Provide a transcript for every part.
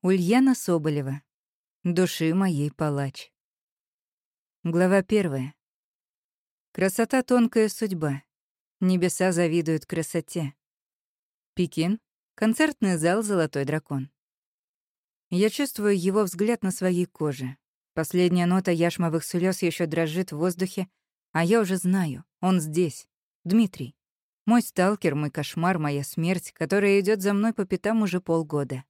Ульяна Соболева. Души моей палач. Глава 1. Красота — тонкая судьба. Небеса завидуют красоте. Пекин. Концертный зал «Золотой дракон». Я чувствую его взгляд на своей коже. Последняя нота яшмовых слёз ещё дрожит в воздухе, а я уже знаю, он здесь. Дмитрий. Мой сталкер, мой кошмар, моя смерть, которая идёт за мной по пятам уже полгода.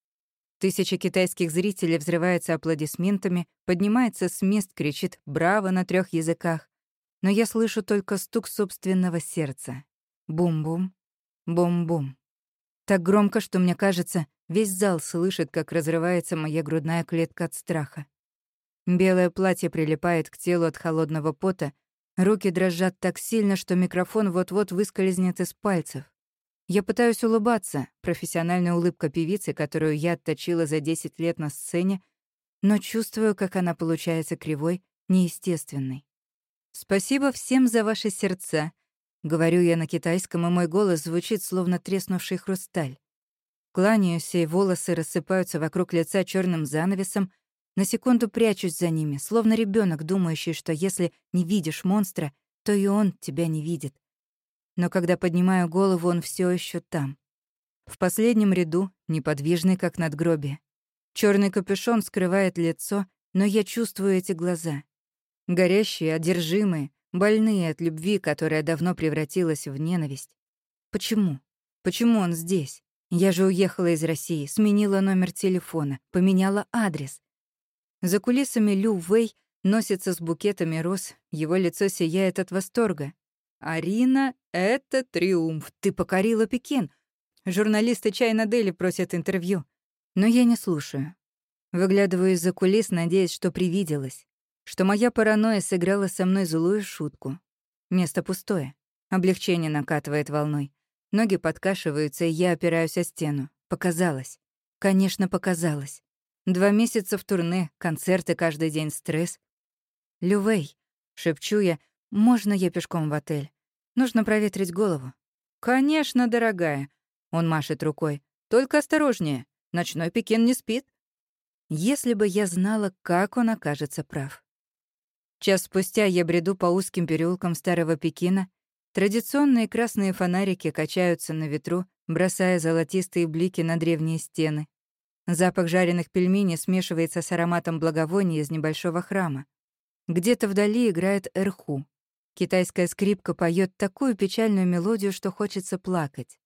Тысячи китайских зрителей взрываются аплодисментами, поднимается с мест, кричит «Браво!» на 3 языках. Но я слышу только стук собственного сердца. Бум-бум, бум-бум. Так громко, что, мне кажется, весь зал слышит, как разрывается моя грудная клетка от страха. Белое платье прилипает к телу от холодного пота, руки дрожат так сильно, что микрофон вот-вот выскользнет из пальцев. Я пытаюсь улыбаться, профессиональная улыбка певицы, которую я отточила за 10 лет на сцене, но чувствую, как она получается кривой, неестественной. «Спасибо всем за ваши сердца», — говорю я на китайском, и мой голос звучит, словно треснувший хрусталь. Кланяюсь, и волосы рассыпаются вокруг лица чёрным занавесом, на секунду прячусь за ними, словно ребёнок, думающий, что если не видишь монстра, то и он тебя не видит. Но когда поднимаю голову, он всё ещё там. В последнем ряду, неподвижный, как надгробие. Чёрный капюшон скрывает лицо, но я чувствую эти глаза. Горящие, одержимые, больные от любви, которая давно превратилась в ненависть. Почему? Почему он здесь? Я же уехала из России, сменила номер телефона, поменяла адрес. За кулисами Лю Вэй носится с букетами роз, его лицо сияет от восторга. «Арина, это триумф! Ты покорила Пекин!» Журналисты Чайна Дели просят интервью. Но я не слушаю. Выглядываю из-за кулис, надеясь, что привиделось. Что моя паранойя сыграла со мной злую шутку. Место пустое. Облегчение накатывает волной. Ноги подкашиваются, и я опираюсь о стену. Показалось. Конечно, показалось. 2 месяца в турне, концерты каждый день, стресс. «Лювей», — шепчу я, — «можно я пешком в отель? Нужно проветрить голову». «Конечно, дорогая», — он машет рукой. «Только осторожнее, ночной Пекин не спит». Если бы я знала, как он окажется прав. Час спустя я бреду по узким переулкам старого Пекина. Традиционные красные фонарики качаются на ветру, бросая золотистые блики на древние стены. Запах жареных пельменей смешивается с ароматом благовоний из небольшого храма. Где-то вдали играет эрху. Китайская скрипка поет такую печальную мелодию, что хочется плакать.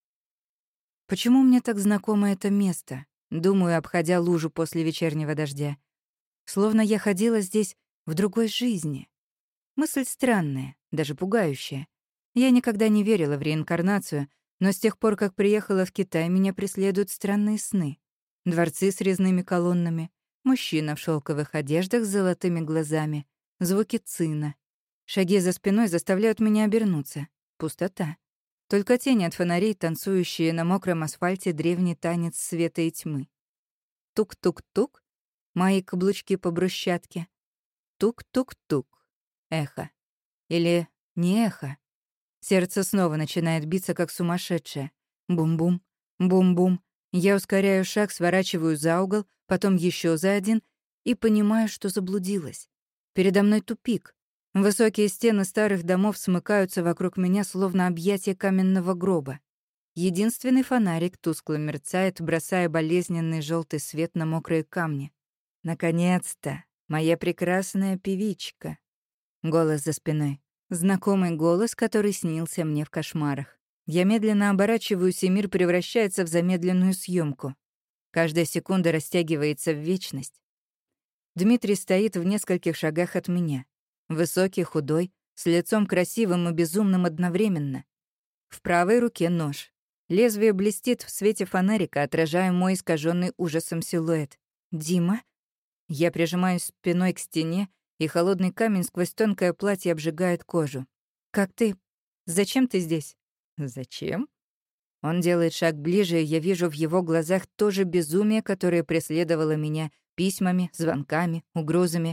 Почему мне так знакомо это место? Думаю, обходя лужу после вечернего дождя. Словно я ходила здесь в другой жизни. Мысль странная, даже пугающая. Я никогда не верила в реинкарнацию, но с тех пор, как приехала в Китай, меня преследуют странные сны. Дворцы с резными колоннами, мужчина в шелковых одеждах с золотыми глазами, звуки цина. Шаги за спиной заставляют меня обернуться. Пустота. Только тени от фонарей, танцующие на мокром асфальте древний танец света и тьмы. Тук-тук-тук. Мои каблучки по брусчатке. Тук-тук-тук. Эхо. Или не эхо. Сердце снова начинает биться, как сумасшедшее. Бум-бум, бум-бум. Я ускоряю шаг, сворачиваю за угол, потом еще за один и понимаю, что заблудилась. Передо мной тупик. Высокие стены старых домов смыкаются вокруг меня, словно объятия каменного гроба. Единственный фонарик тускло мерцает, бросая болезненный желтый свет на мокрые камни. «Наконец-то, моя прекрасная певичка!» Голос за спиной. Знакомый голос, который снился мне в кошмарах. Я медленно оборачиваюсь, и мир превращается в замедленную съемку. Каждая секунда растягивается в вечность. Дмитрий стоит в нескольких шагах от меня. Высокий, худой, с лицом красивым и безумным одновременно. В правой руке нож. Лезвие блестит в свете фонарика, отражая мой искаженный ужасом силуэт. «Дима?» Я прижимаюсь спиной к стене, и холодный камень сквозь тонкое платье обжигает кожу. «Как ты? Зачем ты здесь?» «Зачем?» Он делает шаг ближе, и я вижу в его глазах то же безумие, которое преследовало меня письмами, звонками, угрозами.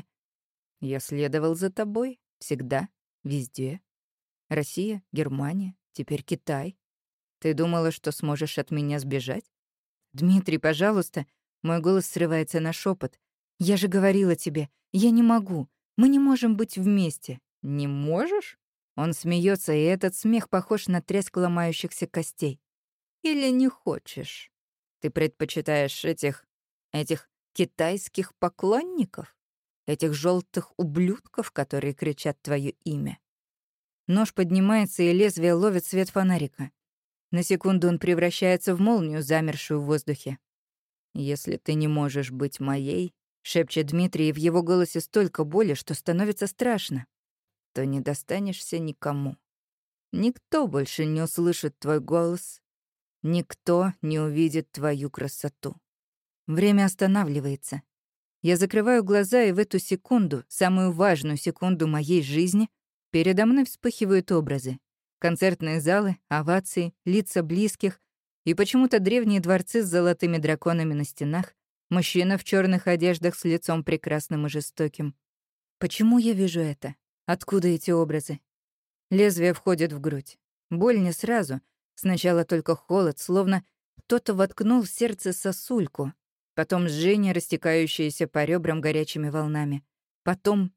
«Я следовал за тобой. Всегда. Везде. Россия, Германия, теперь Китай. Ты думала, что сможешь от меня сбежать? Дмитрий, пожалуйста, Мой голос срывается на шепот. «Я же говорила тебе, я не могу. Мы не можем быть вместе». «Не можешь?» Он смеется, и этот смех похож на треск ломающихся костей. «Или не хочешь? Ты предпочитаешь этих китайских поклонников? Этих желтых ублюдков, которые кричат твое имя?» Нож поднимается, и лезвие ловит свет фонарика. На секунду он превращается в молнию, замершую в воздухе. «Если ты не можешь быть моей», — шепчет Дмитрий, и в его голосе столько боли, что становится страшно, «то не достанешься никому. Никто больше не услышит твой голос, никто не увидит твою красоту». Время останавливается. Я закрываю глаза, и в эту секунду, самую важную секунду моей жизни, передо мной вспыхивают образы. Концертные залы, овации, лица близких и почему-то древние дворцы с золотыми драконами на стенах, мужчина в черных одеждах с лицом прекрасным и жестоким. Почему я вижу это? Откуда эти образы? Лезвие входит в грудь. Боль не сразу. Сначала только холод, словно кто-то воткнул в сердце сосульку. Потом жжение, растекающееся по ребрам горячими волнами. Потом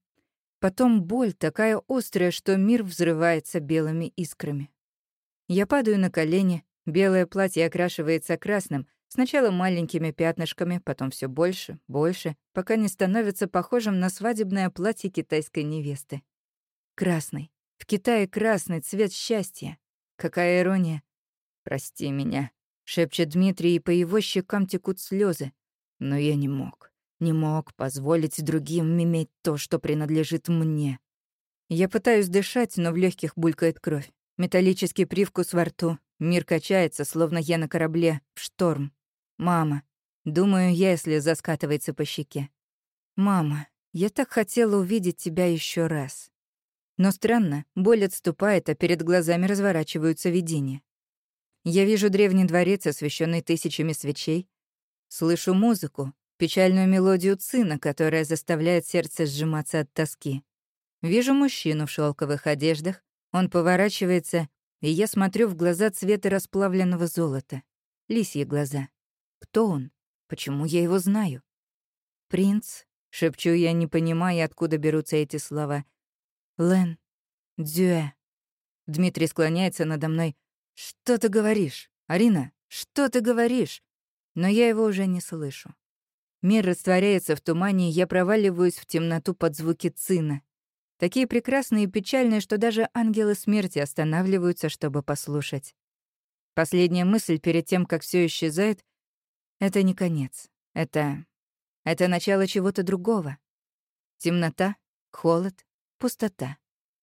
боль такая острая, что мир взрывается белыми искрами. Я падаю на колени, белое платье окрашивается красным, сначала маленькими пятнышками, потом все больше, больше, пока не становится похожим на свадебное платье китайской невесты. Красный. В Китае красный цвет счастья. Какая ирония. «Прости меня», — шепчет Дмитрий, и по его щекам текут слезы. Но я не мог позволить другим иметь то, что принадлежит мне. Я пытаюсь дышать, но в легких булькает кровь. Металлический привкус во рту. Мир качается, словно я на корабле, в шторм. «Мама», — думаю я, если заскатывается по щеке. «Мама, я так хотела увидеть тебя еще раз». Но странно, боль отступает, а перед глазами разворачиваются видения. Я вижу древний дворец, освещенный тысячами свечей. Слышу музыку, печальную мелодию цина, которая заставляет сердце сжиматься от тоски. Вижу мужчину в шелковых одеждах. Он поворачивается, и я смотрю в глаза цвета расплавленного золота. Лисьи глаза. Кто он? Почему я его знаю? «Принц», — шепчу я, не понимая, откуда берутся эти слова. «Лэн Дзюэ». Дмитрий склоняется надо мной. «Что ты говоришь? Арина, что ты говоришь?» Но я его уже не слышу. Мир растворяется в тумане, и я проваливаюсь в темноту под звуки цина. Такие прекрасные и печальные, что даже ангелы смерти останавливаются, чтобы послушать. Последняя мысль перед тем, как все исчезает, это не конец. Это начало чего-то другого. Темнота, холод, пустота.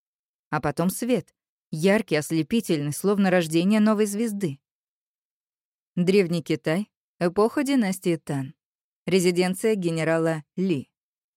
А потом свет. Яркий, ослепительный, словно рождение новой звезды. Древний Китай, эпоха династии Тан. Резиденция генерала Ли.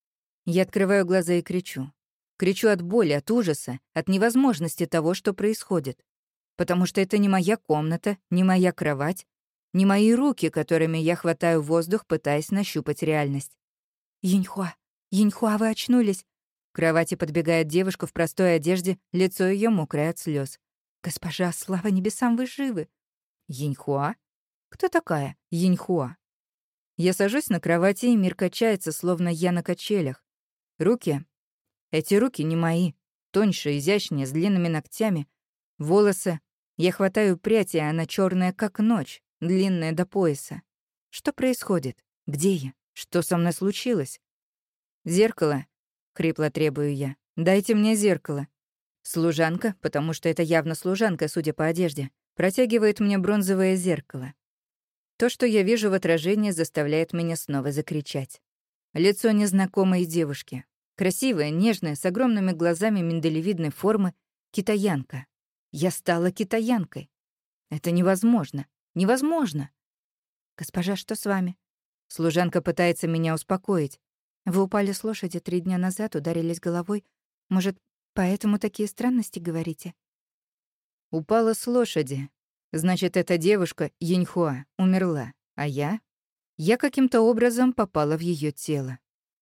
Я открываю глаза и кричу. Кричу от боли, от ужаса, от невозможности того, что происходит. Потому что это не моя комната, не моя кровать, не мои руки, которыми я хватаю воздух, пытаясь нащупать реальность. «Юньхуа, Юньхуа, вы очнулись!» К кровати подбегает девушка в простой одежде, лицо ее мокрое от слез. «Госпожа, слава небесам, вы живы!» «Юньхуа? Кто такая Юньхуа?» Я сажусь на кровати, и мир качается, словно я на качелях. Руки. Эти руки не мои. Тоньше, изящнее, с длинными ногтями. Волосы. Я хватаю прядь, и она черная, как ночь, длинная до пояса. Что происходит? Где я? Что со мной случилось? «Зеркало», — хрипло требую я. «Дайте мне зеркало». Служанка, потому что это явно служанка, судя по одежде, протягивает мне бронзовое зеркало. То, что я вижу в отражении, заставляет меня снова закричать. Лицо незнакомой девушки. Красивая, нежная, с огромными глазами миндалевидной формы, китаянка. Я стала китаянкой. Это невозможно. Невозможно. «Госпожа, что с вами?» Служанка пытается меня успокоить. «Вы упали с лошади 3 дня назад, ударились головой. Может, поэтому такие странности говорите?» Упала с лошади. Значит, эта девушка, Юньхуа, умерла. А я? Я каким-то образом попала в ее тело.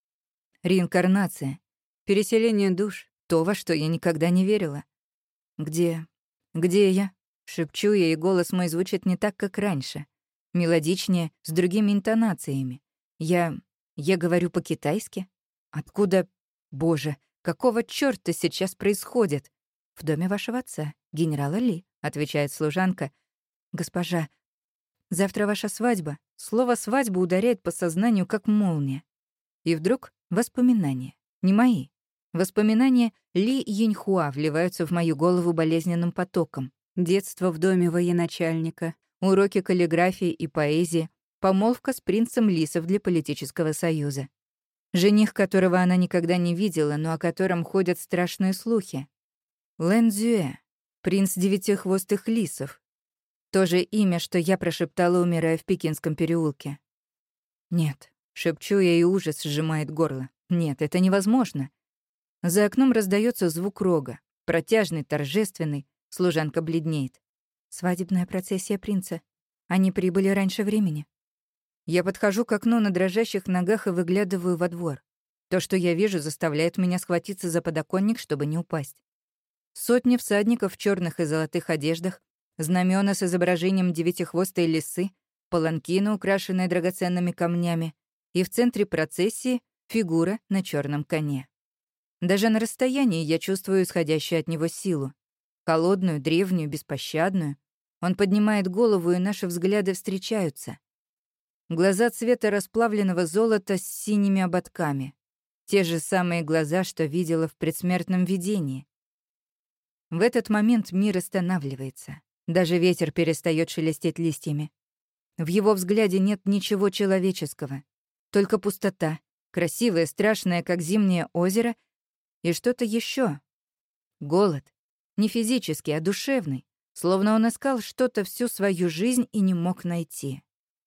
Реинкарнация. Переселение душ. То, во что я никогда не верила. «Где я?» Шепчу я, и голос мой звучит не так, как раньше. Мелодичнее, с другими интонациями. Я... я говорю по-китайски? Откуда... Боже, какого чёрта сейчас происходит? В доме вашего отца, генерала Ли, отвечает служанка. Госпожа, завтра ваша свадьба. Слово «свадьба» ударяет по сознанию, как молния. И вдруг воспоминания. Не мои. Воспоминания Ли Юньхуа вливаются в мою голову болезненным потоком. Детство в доме военачальника, уроки каллиграфии и поэзии, помолвка с принцем Лисов для политического союза. Жених, которого она никогда не видела, но о котором ходят страшные слухи. Лэн Цзюэ, принц девятихвостых лисов. То же имя, что я прошептала, умирая в Пекинском переулке. Нет, шепчу я, и ужас сжимает горло. Нет, это невозможно. За окном раздается звук рога, протяжный, торжественный, служанка бледнеет. Свадебная процессия принца. Они прибыли раньше времени. Я подхожу к окну на дрожащих ногах и выглядываю во двор. То, что я вижу, заставляет меня схватиться за подоконник, чтобы не упасть. Сотни всадников в черных и золотых одеждах, знамена с изображением девятихвостой лисы, паланкины, украшенные драгоценными камнями, и в центре процессии фигура на черном коне. Даже на расстоянии я чувствую исходящую от него силу. Холодную, древнюю, беспощадную. Он поднимает голову, и наши взгляды встречаются. Глаза цвета расплавленного золота с синими ободками. Те же самые глаза, что видела в предсмертном видении. В этот момент мир останавливается. Даже ветер перестает шелестеть листьями. В его взгляде нет ничего человеческого. Только пустота, красивая, страшная, как зимнее озеро, и что-то еще. Голод. Не физический, а душевный. Словно он искал что-то всю свою жизнь и не мог найти.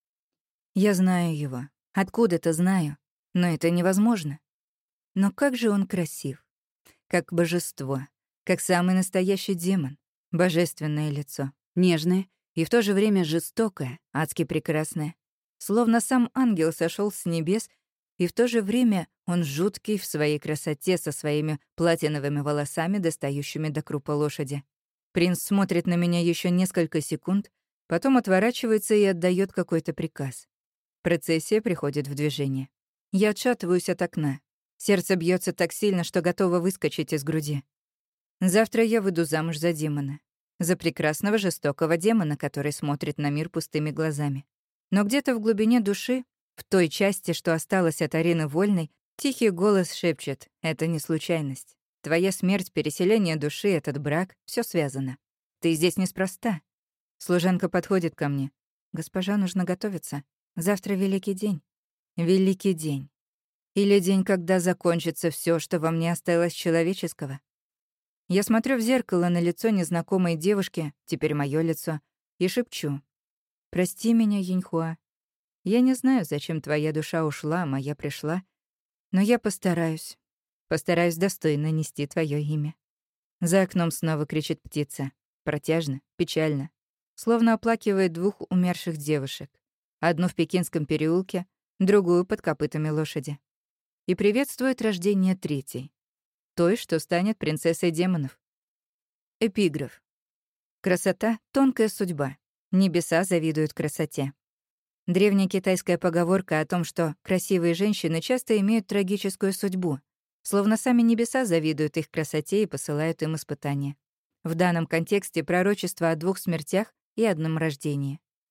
Я знаю его. Откуда-то знаю. Но это невозможно. Но как же он красив. Как божество. Как самый настоящий демон. Божественное лицо. Нежное и в то же время жестокое, адски прекрасное. Словно сам ангел сошел с небес, и в то же время он жуткий в своей красоте со своими платиновыми волосами, достающими до крупа лошади. Принц смотрит на меня еще несколько секунд, потом отворачивается и отдает какой-то приказ. Процессия приходит в движение. Я отшатываюсь от окна. Сердце бьется так сильно, что готово выскочить из груди. Завтра я выйду замуж за демона. За прекрасного, жестокого демона, который смотрит на мир пустыми глазами. Но где-то в глубине души, в той части, что осталось от Арины Вольной, тихий голос шепчет: «Это не случайность. Твоя смерть, переселение души, этот брак — все связано. Ты здесь неспроста». Служанка подходит ко мне. «Госпожа, нужно готовиться. Завтра великий день». Великий день. Или день, когда закончится все, что во мне осталось человеческого. Я смотрю в зеркало на лицо незнакомой девушки, теперь мое лицо, и шепчу: «Прости меня, Юньхуа. Я не знаю, зачем твоя душа ушла, а моя пришла, но я постараюсь. Постараюсь достойно нести твое имя». За окном снова кричит птица. Протяжно, печально. Словно оплакивает двух умерших девушек. Одну в Пекинском переулке, другую под копытами лошади. И приветствует рождение третьей. Той, что станет принцессой демонов. Эпиграф. Красота — тонкая судьба. Небеса завидуют красоте. Древняя китайская поговорка о том, что красивые женщины часто имеют трагическую судьбу, словно сами небеса завидуют их красоте и посылают им испытания. В данном контексте пророчество о двух смертях и одном рождении.